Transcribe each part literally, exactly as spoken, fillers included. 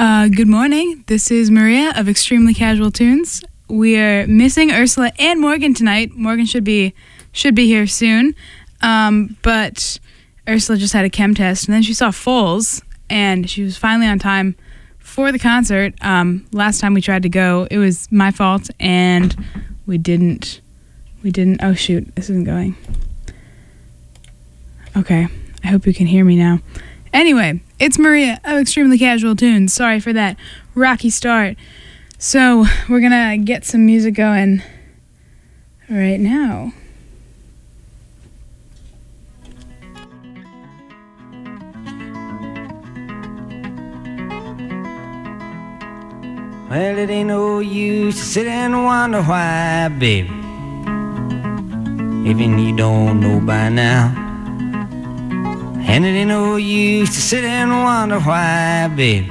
Uh, good morning. This is Maria of Extremely Casual Tunes. We are missing Ursula and Morgan tonight. Morgan should be should be here soon, um, but Ursula just had a chem test, and then she saw Foals, and she was finally on time for the concert. Um, last time we tried to go, it was my fault, and we didn't. We didn't. Oh shoot! This isn't going. Okay. I hope you can hear me now. Anyway, it's Maria of Extremely Casual Tunes. Sorry for that rocky start. So, we're gonna get some music going right now. Well, it ain't no use to sit and wonder why, baby, even you don't know by now. And it ain't no use to sit and wonder why, baby,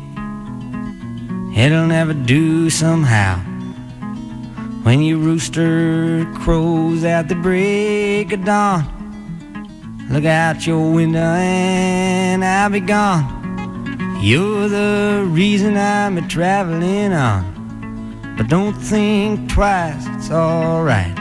it'll never do somehow. When your rooster crows at the break of dawn, look out your window and I'll be gone. You're the reason I'm a-traveling on, but don't think twice, it's alright.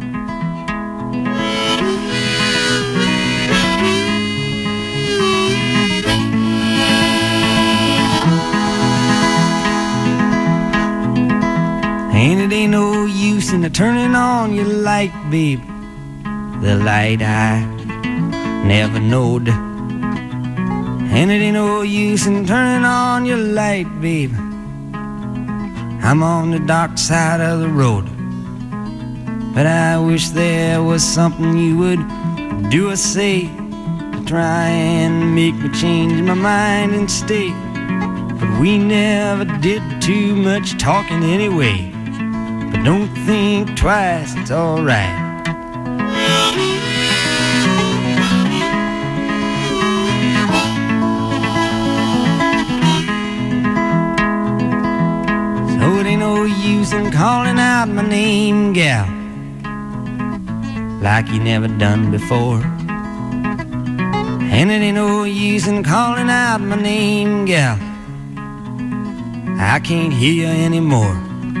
And it ain't no use in turning on your light, babe, the light I never knowed. And it ain't no use in turning on your light, babe, I'm on the dark side of the road. But I wish there was something you would do or say to try and make me change my mind and stay. But we never did too much talking anyway. But don't think twice, it's alright. So it ain't no use in calling out my name, gal, like you never done before. And it ain't no use in calling out my name, gal, I can't hear you anymore.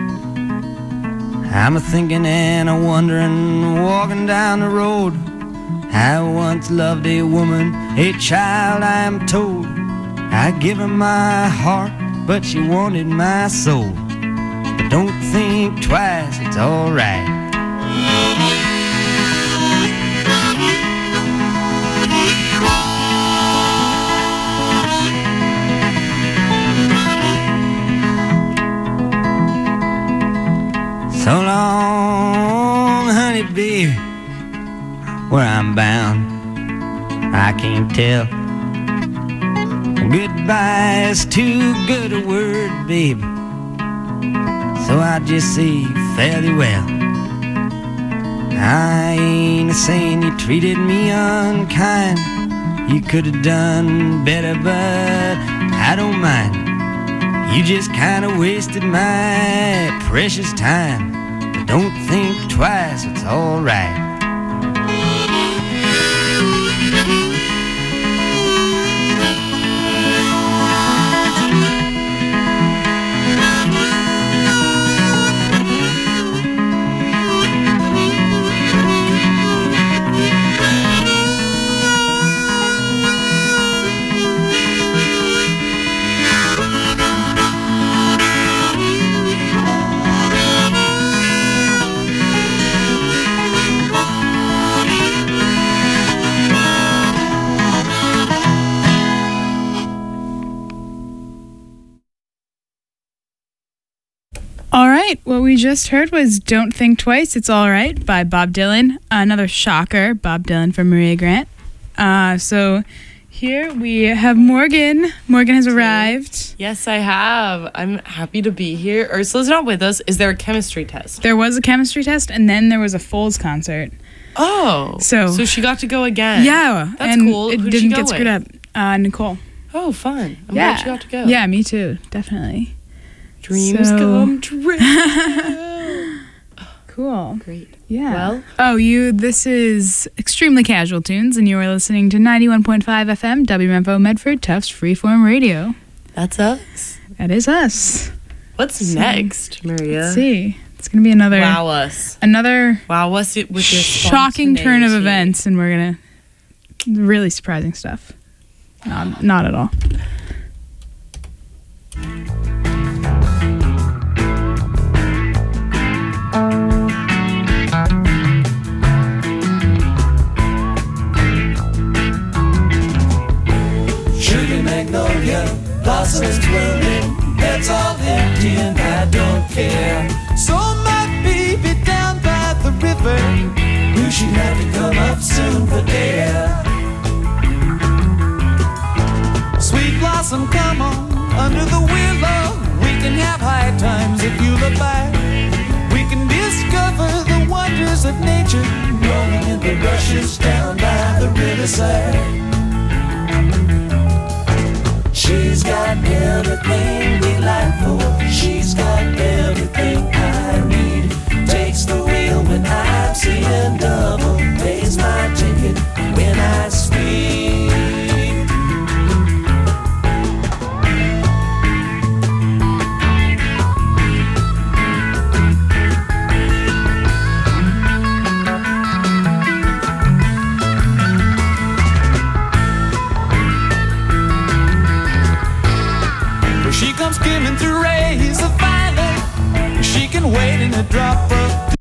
I'm a-thinking and a-wondering, walking down the road. I once loved a woman, a child I am told. I give her my heart, but she wanted my soul. But don't think twice, it's alright. So long, honey, baby, where I'm bound, I can't tell. Goodbye is too good a word, baby, so I just say fairly well. I ain't a-saying you treated me unkind. You could have done better, but I don't mind. You just kinda wasted my precious time. But don't think twice, it's alright. All right, what we just heard was Don't Think Twice, It's All Right by Bob Dylan. Another shocker, Bob Dylan from Maria Grant. Uh, so here we have Morgan. Morgan has arrived. Yes, I have. I'm happy to be here. Ursula's not with us. Is there a chemistry test? There was a chemistry test, and then there was a Foals concert. Oh, so so she got to go again. Yeah, that's and cool. It Who'd didn't she go get screwed with? up. Uh, Nicole. Oh, fun. I'm yeah. glad she got to go. Yeah, me too. Definitely. Dreams so... come true. Cool. Great. Yeah. Well. Oh, you. This is Extremely Casual Tunes, and you are listening to ninety-one point five F M, W M F O Medford, Tufts Freeform Radio. That's us. That is us. What's So, next, Maria? Let's see. It's gonna be another Wow us. another Wow us with your shocking turn of spontaneity. events, and we're gonna really surprising stuff. Not, not at all. Sugar magnolia, blossoms twirling, heads all empty and I don't care. So my baby down by the river, knew she'd have to come up soon for air. Sweet blossom, come on, under the willow, we can have high times if you look back. We can discover the wonders of nature, rolling in the rushes down by the riverside. She's got everything we like for. She's got everything I need. Takes the wheel when I'm seeing double. Pays my ticket when I speak. She comes skimming through rays of violet. She can wait in a drop of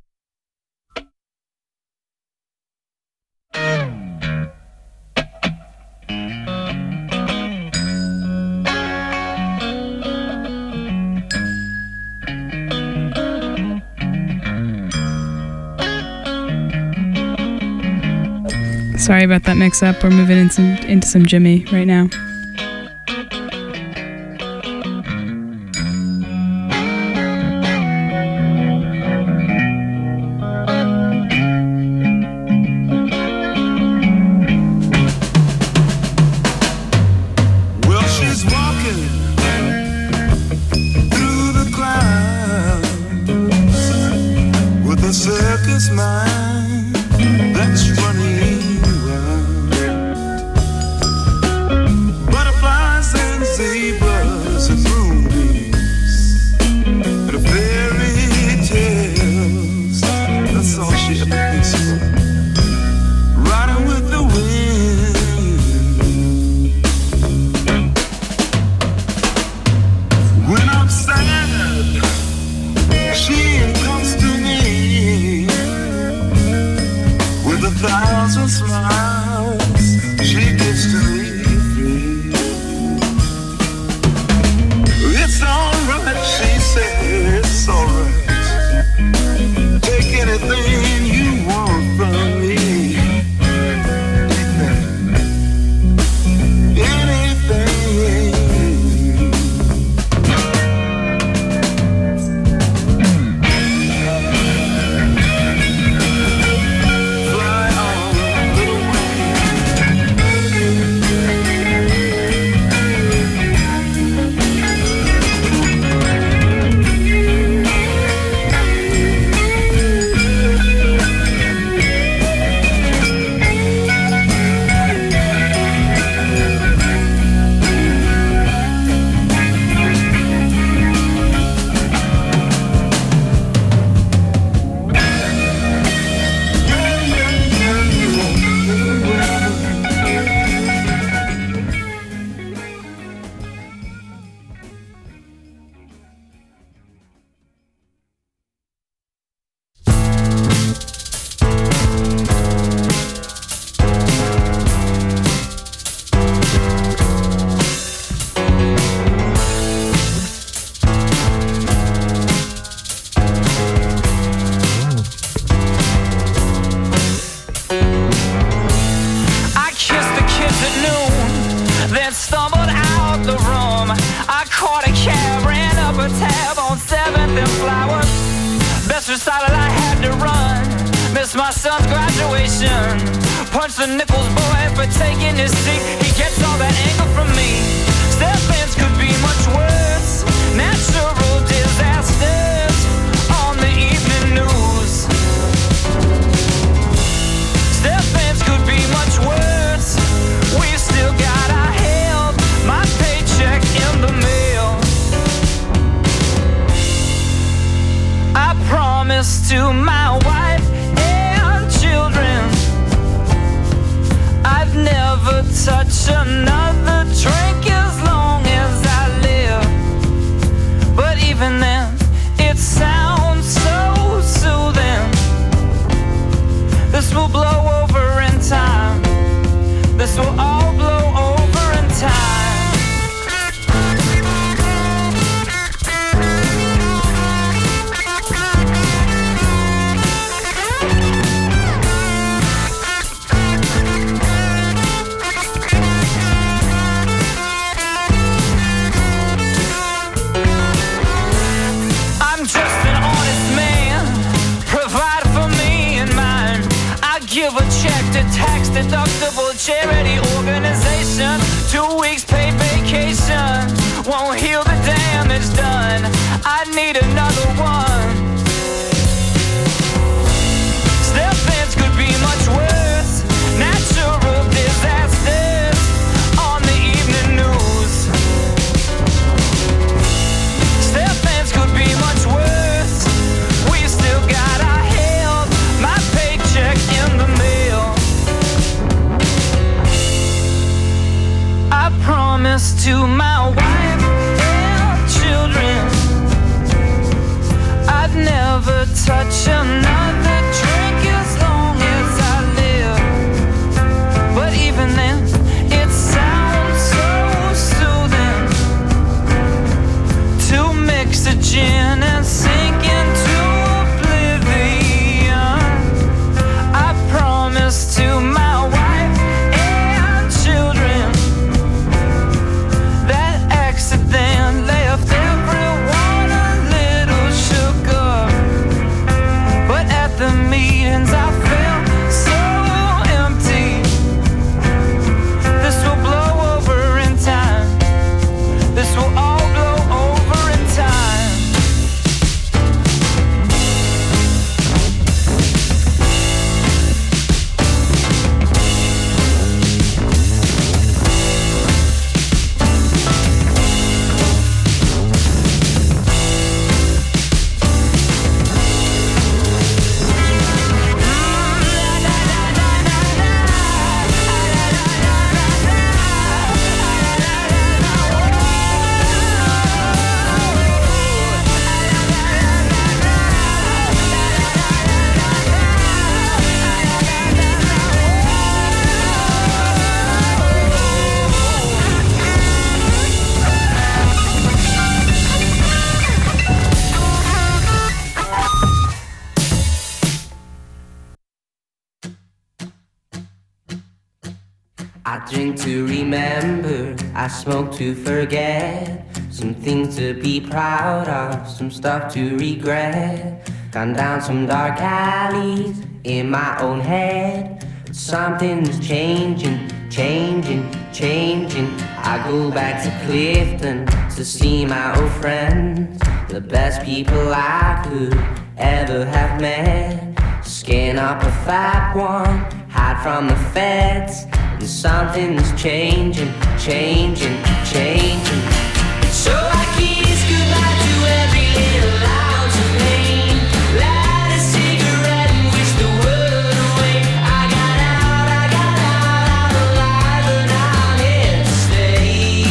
Sorry about that mix-up. We're moving in some, into some Jimmy right now. Well, she's walking through the clouds with a circus mind that's running wild. Butterflies and zebras and moonbeams and fairy tales. That's all she ever thinks of. Riding with the wind. When I'm sad, she comes to me with a thousand smiles. She gives to me free. It's alright, she said, it's alright. Take anything you want from me. Anything. Fly on, little wing. I kissed the kids at noon, then stumbled out the room. I caught a cab, ran up a tab on seventh and Flowers. Best recital I had to run. Missed my son's graduation. Punched the Nichols boy for taking his seat. He gets all that anger from me. Step-ins could be much worse. Natural disasters on the evening news. Step-ins could be much worse. We've still got our help. My paycheck in the mail. to my wife and children. I've never touched another drink as long as I live. But even then, it sounds so soothing. This will blow over in time. This will all blow over in time. Give a check to tax-deductible charity organization. Two weeks paid vacation won't heal the damage done. I need another one. Step-ins could be much worse. Natural disasters on the evening news. Step-ins could be much worse. We still got our health, my paycheck in the mail. I promised to my wife and children I'd never touch another drink as long as I live. But even then, it sounds so soothing to mix a gin and sink into oblivion. I promised to my wife and children that accident left everyone a little shook up. But at the meetings I felt so empty. This will blow over in time. This will all blow over in time. I drink to remember, I smoke to forget. Some things to be proud of, some stuff to regret. Gone down some dark alleys in my own head. But something's changing, changing, changing. I go back to Clifton to see my old friends. The best people I could ever have met. Skin up a fat one, hide from the feds. And something's changing, changing, changing. So I kiss goodbye to every little ounce of pain. Light a cigarette and wish the world away. I got out, I got out, I'm alive and I'm here to stay.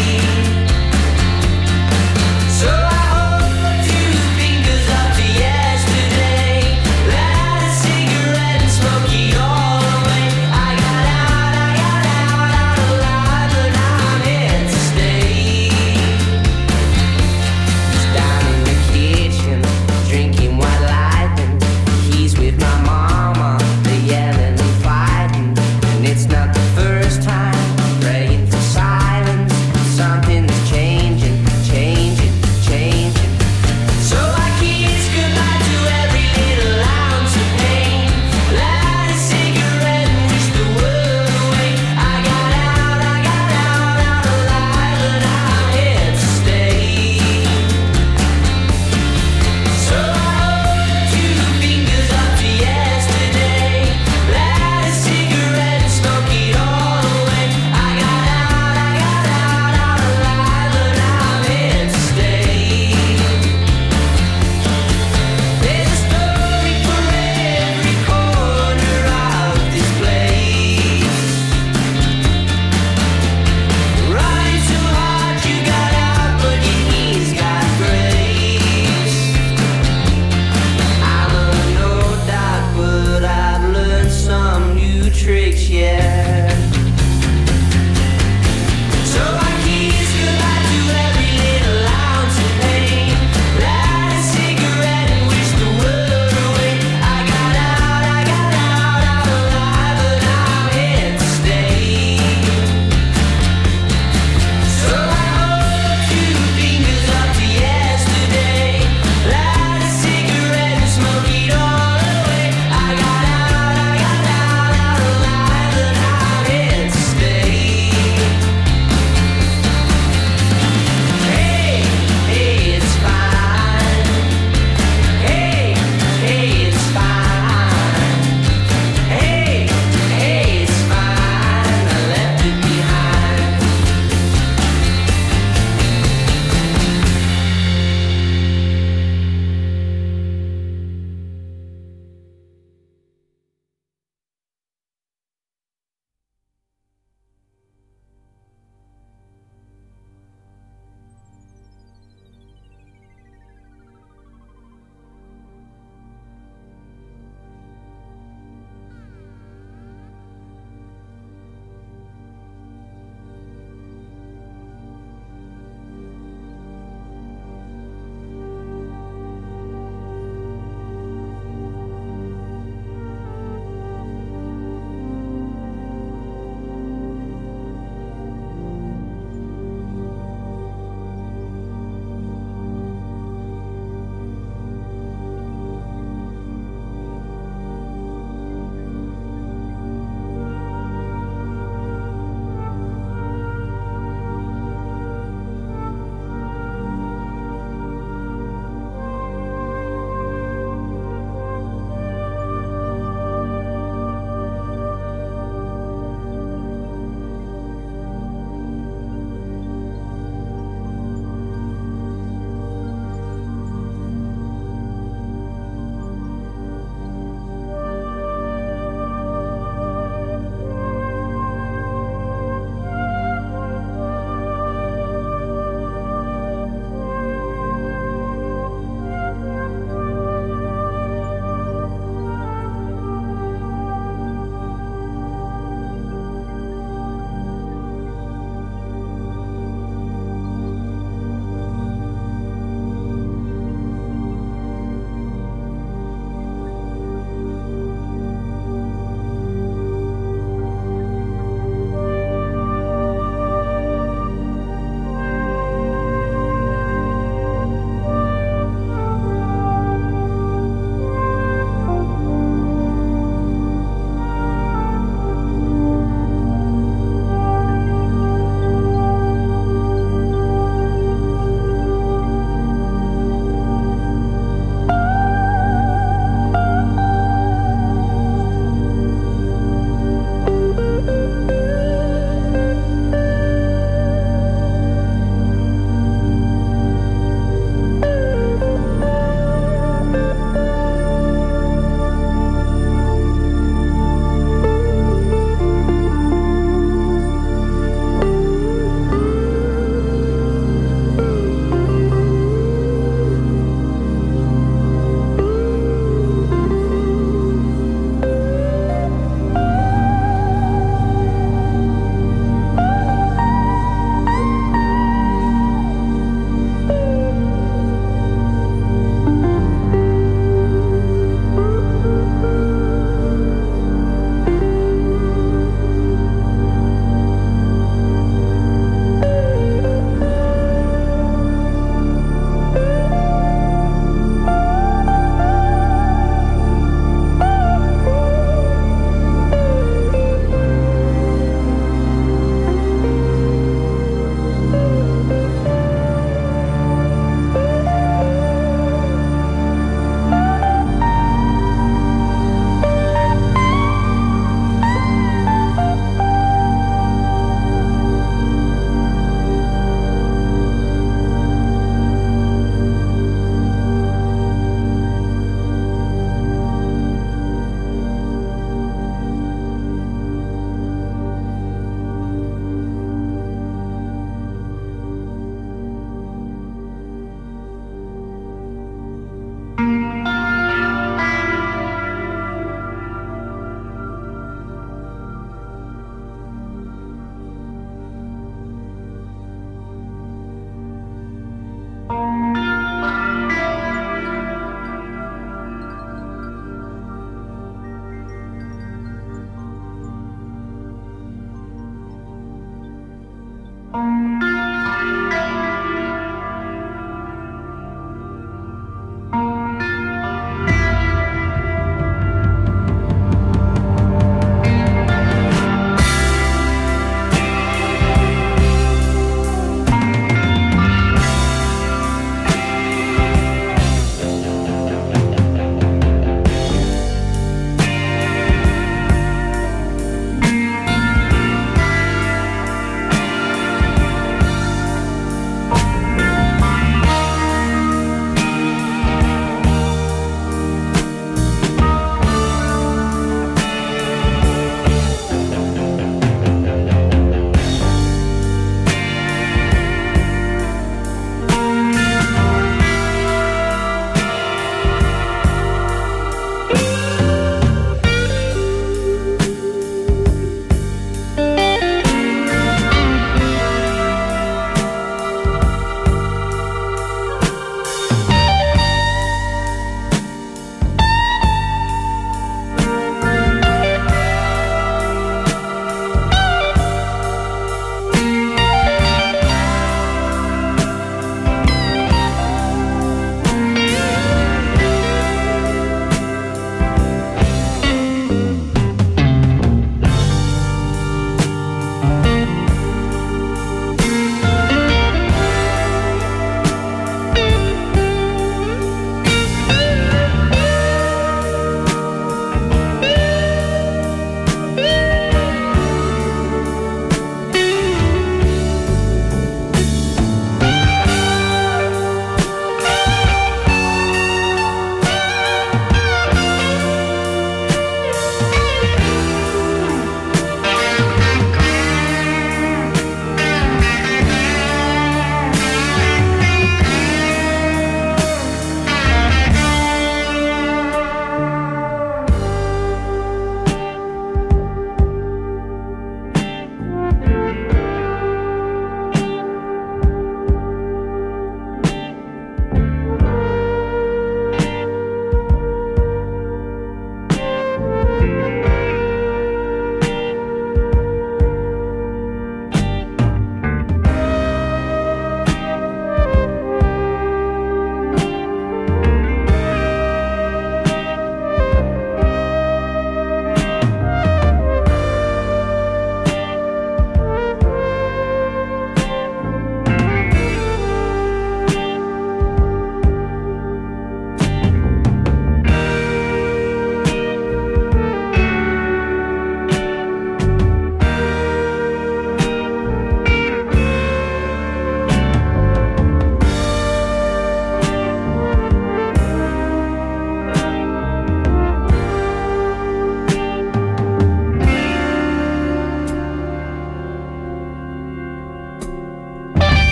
So I hold two fingers up to yesterday. Light a cigarette and smoke it all away. I got out, I got out, I'm alive and I'm here to stay.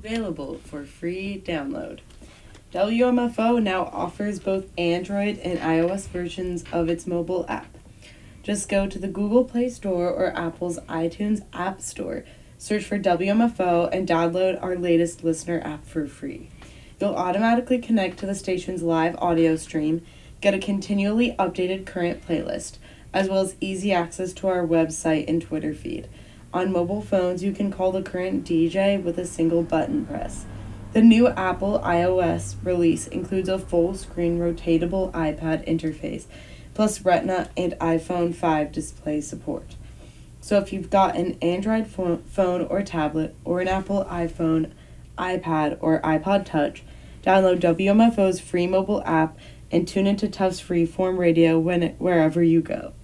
Available for free download. W M F O now offers both Android and iOS versions of its mobile app. Just go to the Google Play Store or Apple's iTunes App Store, search for W M F O, and download our latest listener app for free. You'll automatically connect to the station's live audio stream, get a continually updated current playlist, as well as easy access to our website and Twitter feed. On mobile phones, you can call the current D J with a single button press. The new Apple iOS release includes a full-screen rotatable iPad interface, plus Retina and iPhone five display support. So if you've got an Android phone, phone or tablet, or an Apple iPhone, iPad, or iPod Touch, download W M F O's free mobile app and tune into Tufts Freeform Radio when it, wherever you go.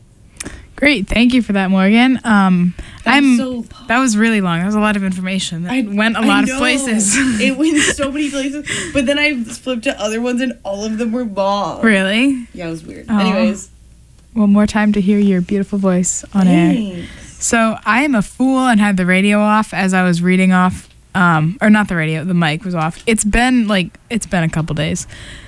Great, thank you for that, Morgan. Um, That I'm was so that was really long. That was a lot of information. That I went a I lot know. of places. It went so many places, but then I flipped to other ones and all of them were long. Really? Yeah, it was weird. Aw. Anyways, Well, more time to hear your beautiful voice on air. thanks. So I am a fool and had the radio off as I was reading off, um, or not the radio, the mic was off. It's been like it's been a couple days.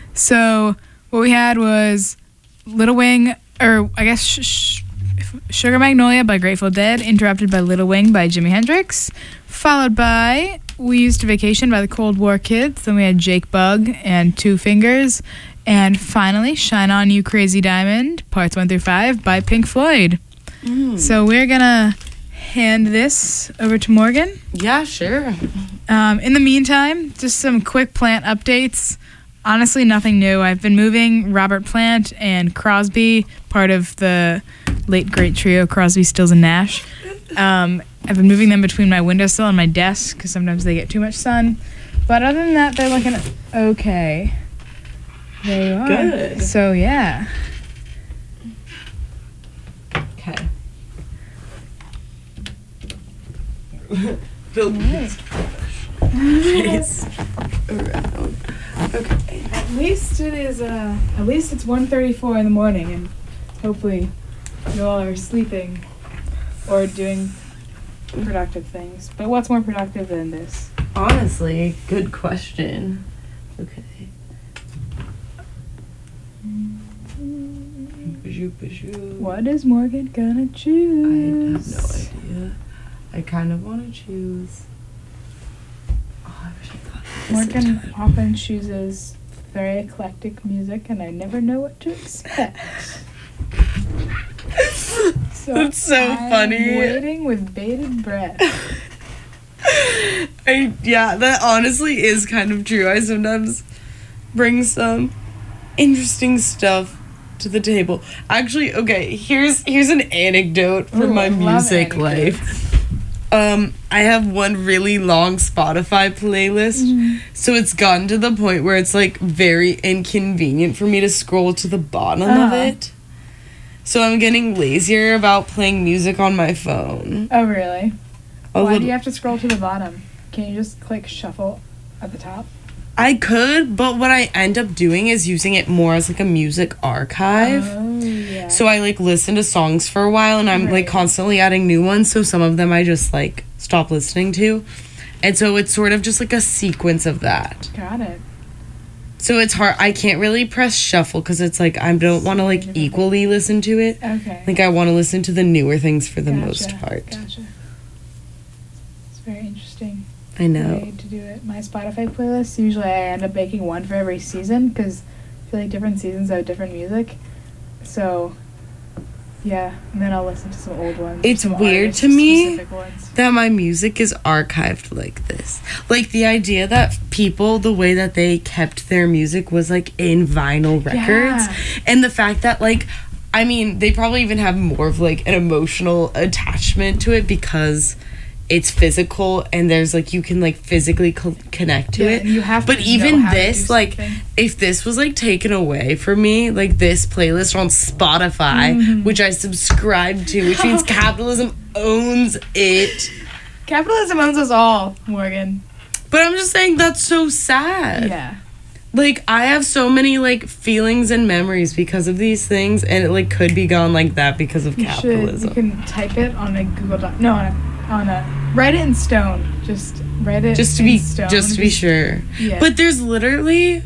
So what we had was Little Wing, or I guess sh- sh- Sugar Magnolia by Grateful Dead, interrupted by Little Wing by Jimi Hendrix, followed by We Used to Vacation by the Cold War Kids. Then we had Jake Bugg and Two Fingers. And finally, Shine On You Crazy Diamond, parts one through five by Pink Floyd. So we're going to hand this over to Morgan. Yeah, sure. Um, in the meantime, just some quick plant updates. Honestly, nothing new. I've been moving Robert Plant and Crosby, part of the late great trio Crosby, Stills, and Nash. Um, I've been moving them between my windowsill and my desk because sometimes they get too much sun. But other than that, they're looking okay. There you are. Good. So, yeah. Okay. Build this face around. Okay. At least it is, uh, at least it's one thirty-four in the morning, and hopefully you all are sleeping or doing productive things. But what's more productive than this? Honestly, good question. Okay. Bijou, bijou. What is Morgan gonna I have choose? no idea. I kind of want to choose. Oh, I wish I thought of this Morgan in time. often chooses very eclectic music, and I never know what to expect. So That's so I'm funny. Waiting with bated breath. I, yeah, that honestly is kind of true. I sometimes bring some interesting stuff to the table. Actually, okay, here's here's an anecdote from Ooh, my I love music anecdotes. life. Um, I have one really long Spotify playlist, Mm-hmm. so it's gotten to the point where it's like very inconvenient for me to scroll to the bottom of Uh-huh. it. So I'm getting lazier about playing music on my phone. Oh, really? A Why do little- you have to scroll to the bottom? Can you just click shuffle at the top? I could, but what I end up doing is using it more as like a music archive. Oh, yeah. So I like listen to songs for a while and I'm Right. like constantly adding new ones. So some of them I just like stop listening to. And so it's sort of just like a sequence of that. Got it. So it's hard. I can't really press shuffle because it's like I don't want to like equally listen to it. Okay. Like I want to listen to the newer things for the Gotcha, most part. Gotcha. It's very interesting I know. way to do it. My Spotify playlist, usually I end up making one for every season because I feel like different seasons have different music. So, yeah. And then I'll listen to some old ones. It's some weird to me artist-specific ones. that my music is archived like this. Like the idea that people, the way that they kept their music was like in vinyl records. Yeah. And the fact that like, I mean, they probably even have more of like an emotional attachment to it because it's physical and there's like, you can like physically co- connect to Yeah, it. and you have but to know even how to this, do like, something. if this was like taken away from me, like this playlist on Spotify, Mm-hmm. which I subscribe to, which means capitalism owns it. Capitalism owns us all, Morgan. But I'm just saying that's so sad. Yeah. Like I have so many like feelings and memories because of these things, and it like could be gone like that because of You should. capitalism. You can type it on a Google Doc. No, on a, on a Write it in stone. Just write it Just to in be stone. just to be sure. Yeah. But there's literally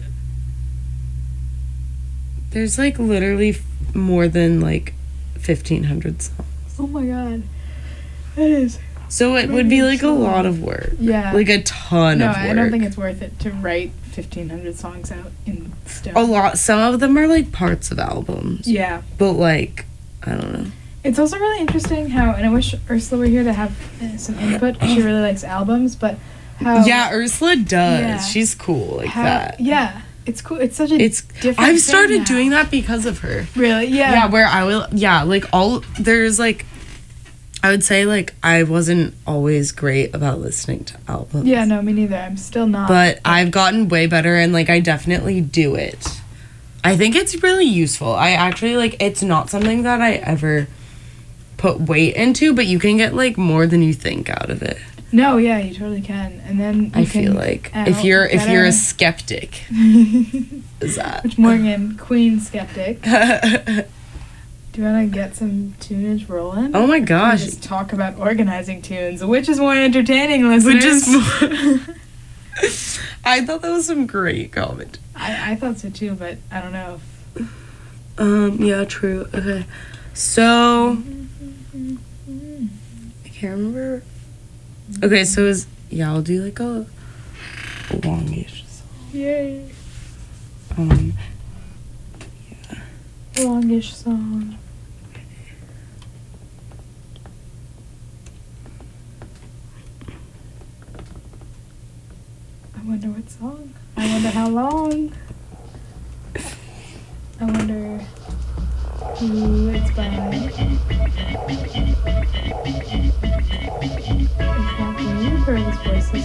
there's like literally f- more than like fifteen hundred songs. Oh my god. That is. So it would be like a lot of work. Yeah. Like a ton No, of work. I don't think it's worth it to write fifteen hundred songs out in stone. a lot. Some of them are like parts of albums. Yeah. But like, I don't know. It's also really interesting how, and I wish Ursula were here to have uh, some input. She really likes albums, but how. Yeah, Ursula does. Yeah. She's cool like how, that. Yeah. It's cool. It's such a It's different I've thing started now. doing that because of her. Really? Yeah. Yeah, where I will yeah, like all there's like I would say like I wasn't always great about listening to albums. Yeah, no, me neither. I'm still not. But I've gotten way better and like I definitely do it. I think it's really useful. I actually like it's not something that I ever put weight into, but you can get like more than you think out of it. No, yeah, you totally can. And then you I can feel like out if you're if you're a better- skeptic, is that Which Morgan, Queen skeptic. Do you want to get some tunage rolling? Oh my Or gosh. just talk about organizing tunes, which is more entertaining, listeners. Which is more I thought that was some great comment. I, I thought so too, but I don't know. If, Um, yeah, true. Okay. So I can't remember. Okay, so is yeah, I'll do like a, a longish song. yay, Um longish song. I wonder what song. I wonder how long. I wonder who it's by. Exactly. You've heard his voices.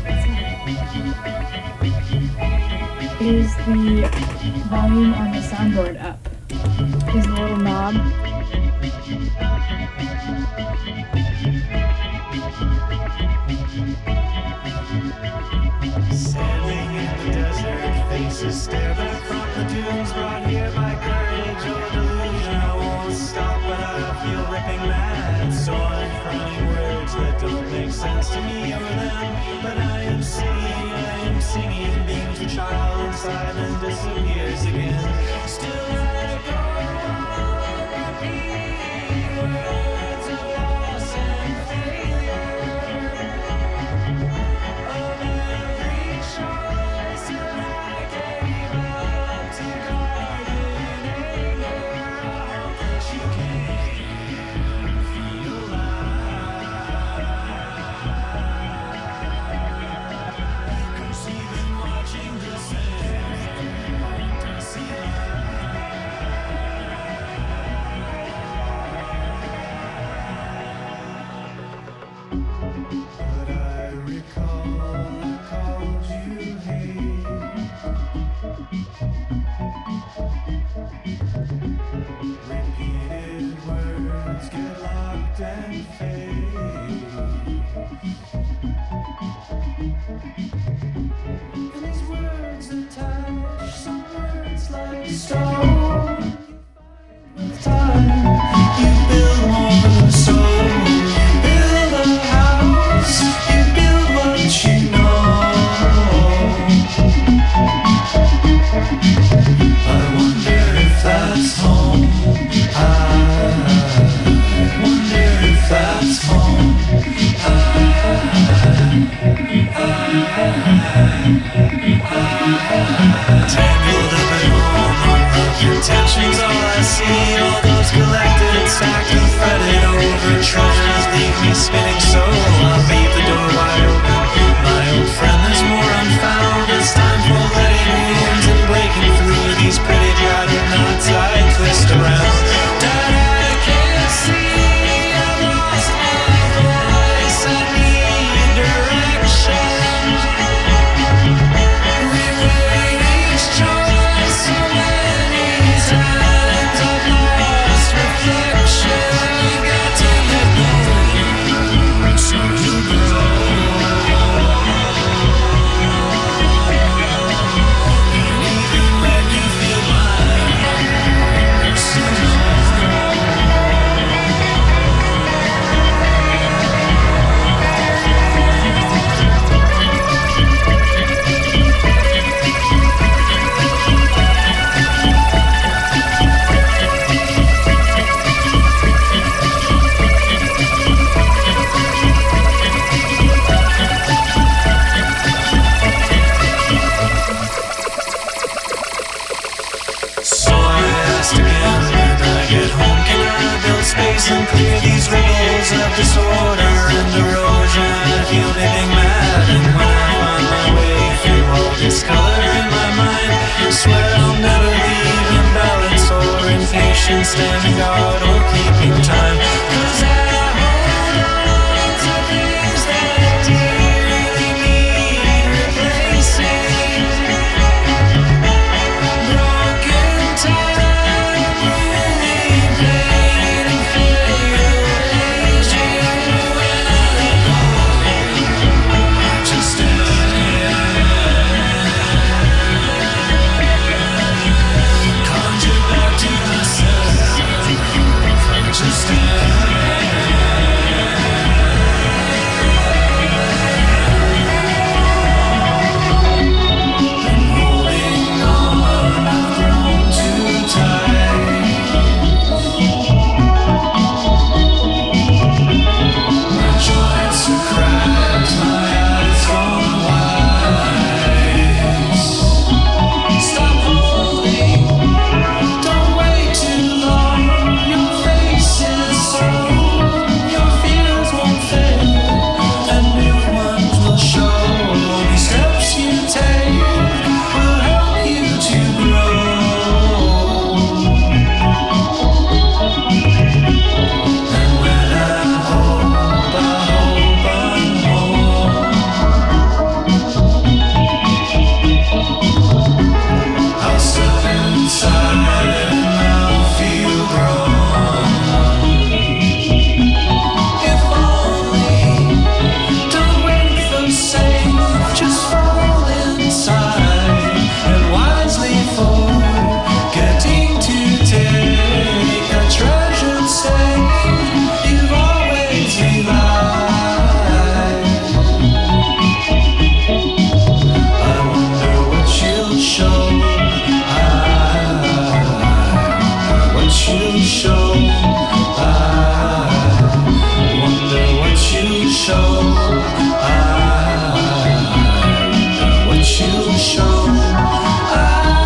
Is the volume on the soundboard up? Is the little knob? Standing in the desert, faces stare back from the dunes, brought here by courage or delusion. I won't stop, but I feel ripping mad. So I'm crying words that don't make sense to me or them. But I am singing, I am singing, beams a child inside and disappears again. Still I go on, repeat words of loss and failure. Of every choice that I gave up to guard in anger, I hope that you can feel alive. 'Cause even watching the sand, I see but I recall I called you hate. Repeated words get locked and fade. And these words attach, some words like stone. With time, you build more soul. You build a house, you build what you know. I wonder if that's home. I wonder if that's home. Tangled up at home, unloved intentions, all I see. All those collected, stacked and fretted over treasures leave me spinning, so I'll leave the door wide open. My old friend, there's more unfound. It's time for letting wounds and breaking through these pretty tattered knots I twist around. That I can't see, I've lost my voice, I need direction. Rewrite each choice so many times, I've lost reflection. You got to let go. still standing guard or keeping time. 'Cause I hold on to things that dearly need replacing. Broken time, wounded pain, and failure aging. When I let go, I just stand. Conjure back to myself. I just stand. Holding on, I've grown too tight. My joints are cracked, my eyes gone wide. Stop holding, don't wait too long. Your face is sold, your fears won't fade, and new ones will show. The steps you take will help you to grow. And when I hope, I hope I'm whole, I'll step inside and I'll feel grown. If only, don't wait for safe, just fall inside and wisely forgetting to take a treasured state you've always relied. I wonder what you'll show. I what you'll show. I wonder what you'll show. I what you'll show. I,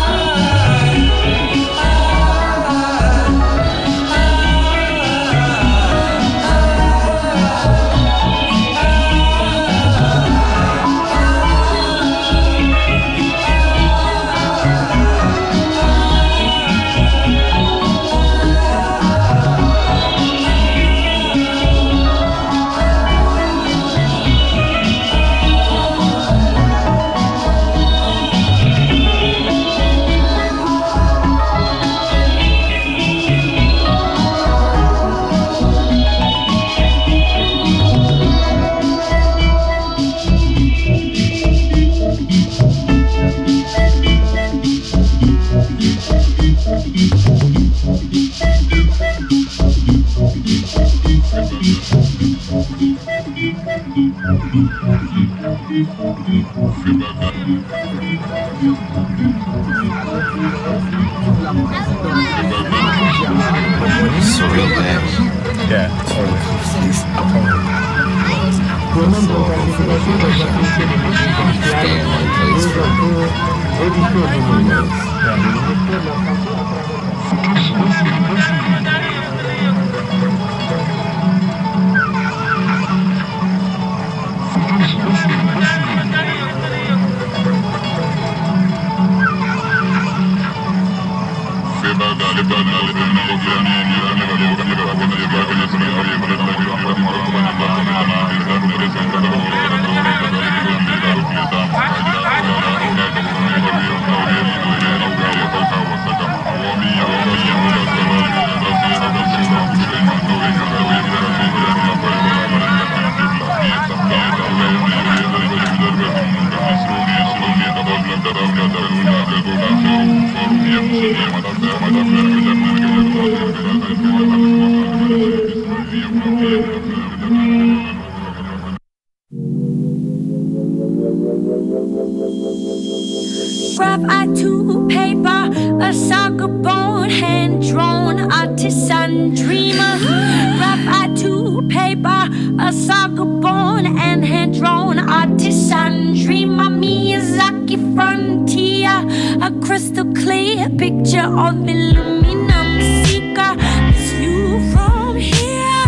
Graph I to paper, a saga bone, hand drawn, artisan dreamer. Graph I to paper, a saga bone, and hand drawn, artisan dreamer. Miyazaki frontier, a crystal clear picture of Illuminum seeker. This view from here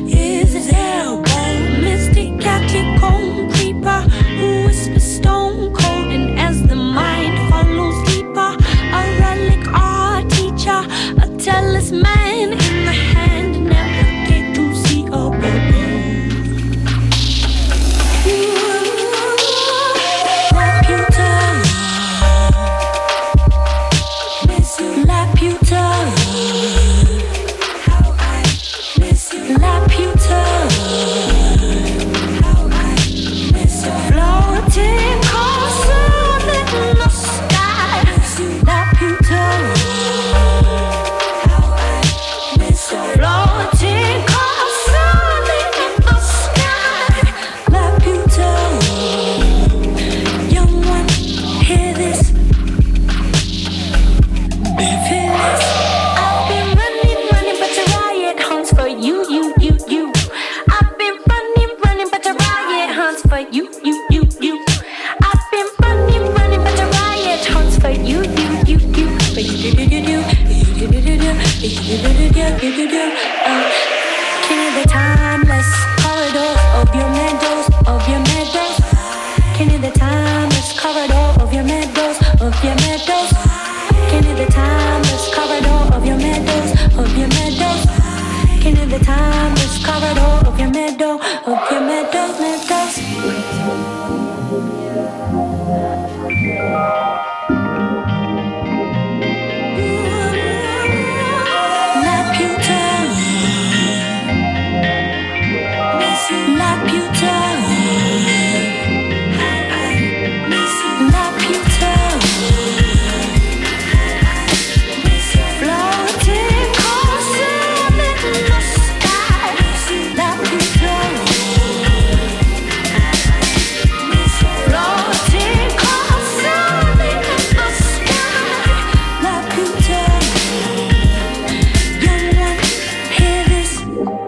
is his elbow, mystic catacomb creeper who whispers stone cold, and as the mind follows deeper, a relic art teacher, a talisman. Floating closer in the sky, La Puta. Floating closer in the sky, La Puta. Young one, hear this. Feel this. I've been running, running, but the riot hunts for you, you, you, you. I've been running, running, but the riot hunts for you, you, you, you. I've been running, running, but the riot hunts for you, you, you, you. For you, do, do, do, do, you, do, do, do, do, you, do, do, do, do, you, do, do. Uh, King of the timeless corridors of your meadows, of your meadows. King of the timeless corridor of your meadows, of your meadows. King of the timeless corridor of your meadows, of your meadows. King of the timeless corridor of your meadow, of your meadows, meadows. La Puta, La Puta, La Puta. Floating closer in the sky, La Puta. Floating closer in the sky, La Puta. Young one, hear this.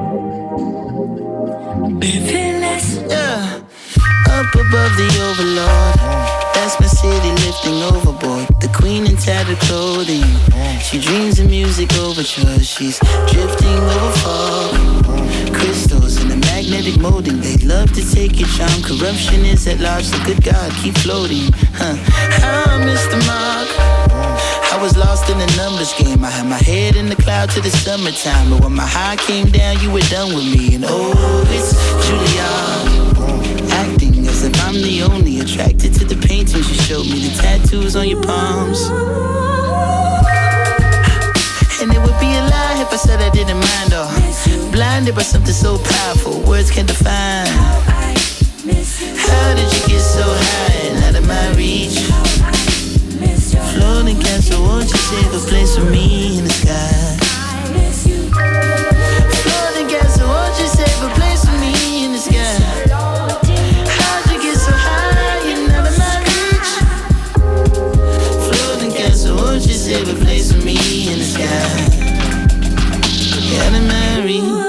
Feel this. Yeah, up above the overlord. That's my city lifting overboard. The queen in tattered clothing. She dreams of music overtures. She's drifting over fog. Crystals in a magnetic molding. They love to take your charm. Corruption is at large. The good God keep floating. Huh. I missed the mark. I was lost in the numbers game. I had my head in the cloud to the summertime. But when my high came down, you were done with me. And oh, it's Juilliard, acting as if I'm the only attracted to the paintings you showed me, the tattoos on your palms. And it would be a lie if I said I didn't mind. Or blinded by something so powerful, words can't define. How did you get so high and out of my reach? Floating castle, won't you save a place for me in the sky? Floating castle, won't you save a place for me in the sky? How'd you get so high and out of my reach? Floating castle, won't you save a place for me in the sky? Out of my reach.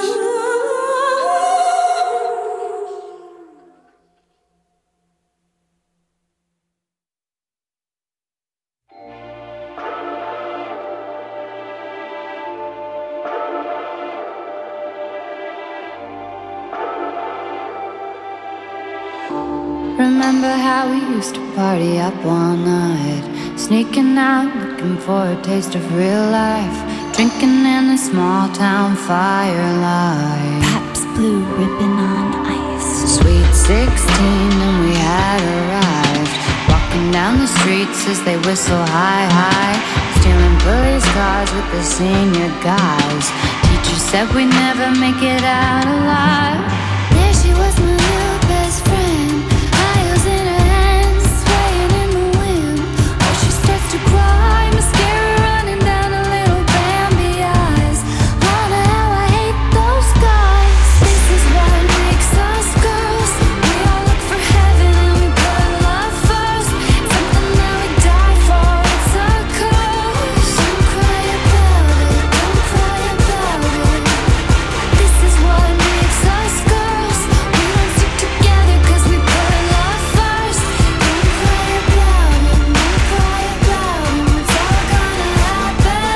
Remember how we used to party up all night, sneaking out, looking for a taste of real life, drinking in a small town firelight. Pabst Blue Ribbon on ice. Sweet sixteen and we had arrived, walking down the streets as they whistle high, high, stealing police cars with the senior guys. Teacher said we'd never make it out alive. There she was, my new best friend, high heels in her hands, swaying in the wind. Oh, she starts to cry, mascara running down her little Bambi eyes. Wonder how I hate those guys. This is what makes us girls. We all look for heaven and we put love first. Something that we die for, it's a curse. Don't cry about it, don't cry about it. This is what makes us girls. We don't stick together cause we put love first. Don't cry about it, don't cry about it. It's all gonna happen.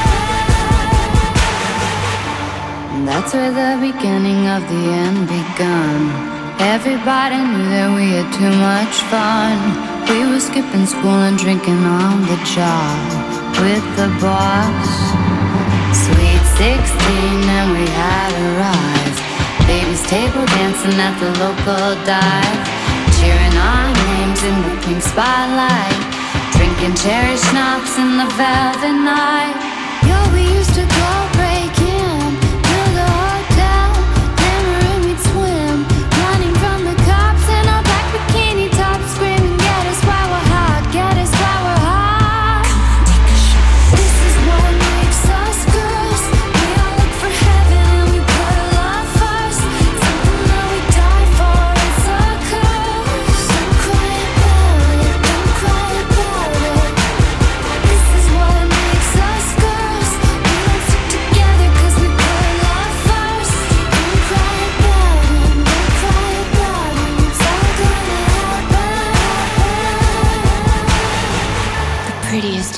And that's where the beginning of the end begun. Everybody knew that we had too much fun. We were skipping school and drinking on the job with the boss. Sweet sixteen and we had arrived, baby's table dancing at the local dive, cheering our names in the pink spotlight, drinking cherry schnapps in the velvet night. Yo, we used to go break in to the hotel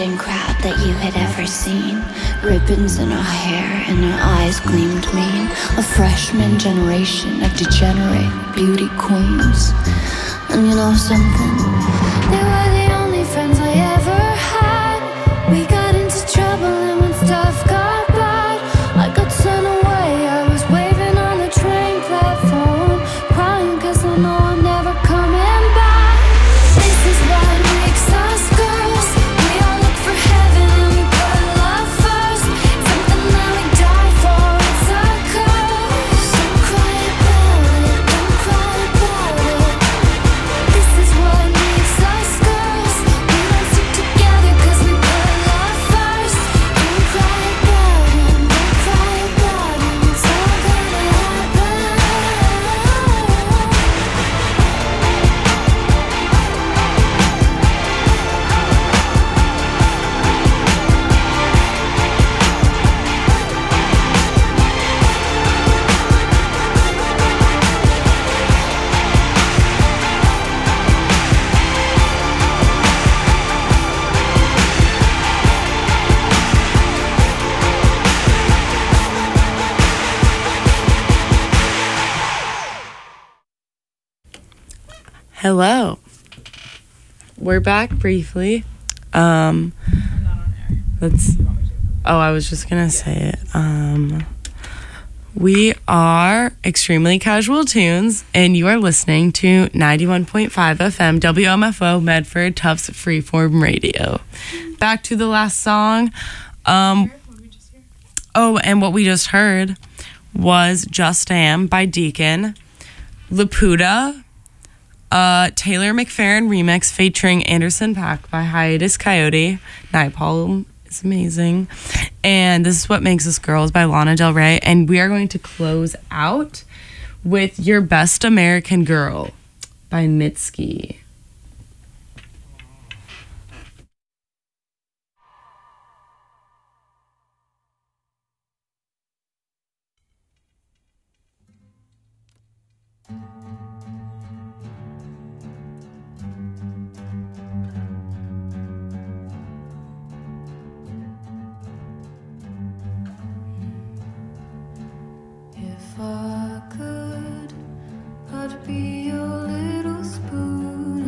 in crowd that you had ever seen. Ribbons in her hair and her eyes gleamed mean. A freshman generation of degenerate beauty queens. And you know something? They were the only friends I ever had. We got into trouble and when stuff got bad, I got sent away. I was waving on the train platform, crying cause I know I'm never coming back. This is what makes us girls. We all look for heaven and we put love first. Something that we die for, it's a curse. Don't cry about it, don't cry about it. This is what makes us girls. We don't stick together cause we put love first. Don't cry about it, don't cry about it. It's all gonna happen. Hello. We're back briefly. Um, let's. Oh, I was just gonna say it. Um, we are Extremely Casual Tunes, and you are listening to ninety-one point five F M W M F O Medford Tufts Freeform Radio. Back to the last song. Um, oh, and what we just heard was Just Am by Deacon. Laputa. Uh, Taylor McFerrin remix featuring Anderson .Paak by Hiatus Coyote. Nightfall is amazing. And This Is What Makes Us Girls by Lana Del Rey. And we are going to close out with Your Best American Girl by Mitski. If I could, I'd be your little spoon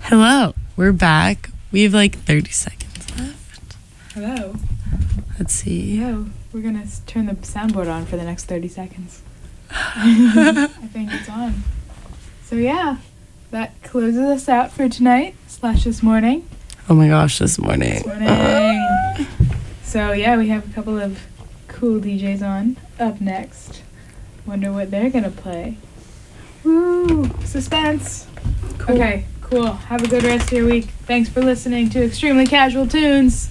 Hello, we're back. We have like thirty seconds left. Hello. Let's see. Yo, we're gonna s- turn the soundboard on for the next thirty seconds. I think it's on. So yeah, that closes us out for tonight slash this morning. Oh my gosh, this morning. This morning. So yeah, we have a couple of cool D Js on up next. Wonder what they're gonna play. Woo! Suspense. Cool. Okay, cool. Have a good rest of your week. Thanks for listening to Extremely Casual Tunes.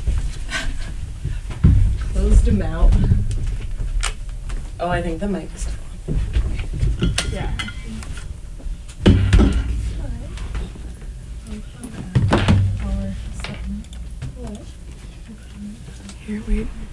Closed them out. Oh, I think the mic is still on. Yeah. Here, wait.